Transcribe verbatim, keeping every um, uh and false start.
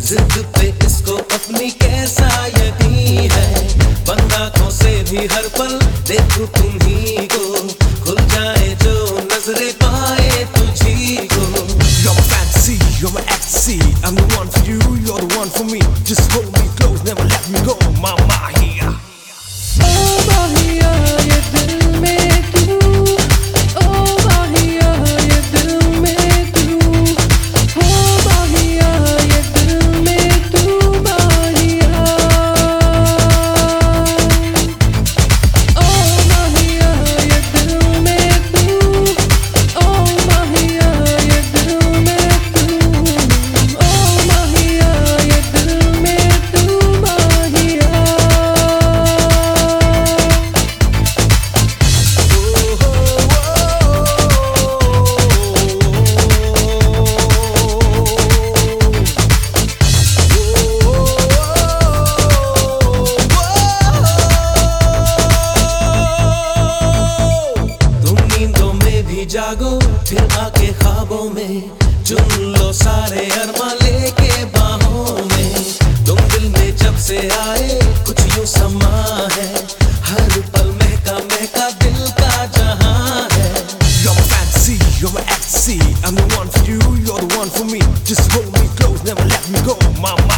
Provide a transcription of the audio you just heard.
जिद पे इसको अपनी कैसा यकीन है, बंद आँखों से भी हर पल देखूं तुम्ही को, खुल जाए जो नजरे पाए तुझी को। You're my fantasy, you're my ecstasy. I'm the one for you, you're the one for me. Just hold me close, never let me go, my Mahia. Oh Mahia, ये दिल में तू, oh Mahia, ये दिल में तू, oh Mahia, ये दिल में तू Mahia. Oh Mahia, ये दिल में तू, oh Mahia, ये दिल में तू, oh Mahia, ये दिल में तू Mahia. जागो फिर आके ख्वाबों में, चुन लो सारे अरमा लेके बाहों में। तुम दिल में जब से आए कुछ यूं समा है, हर पल महका महका दिल का जहां है। You're my fantasy, you're my ecstasy. I'm the one for you, you're the one for me. Just hold me close, never let me go, my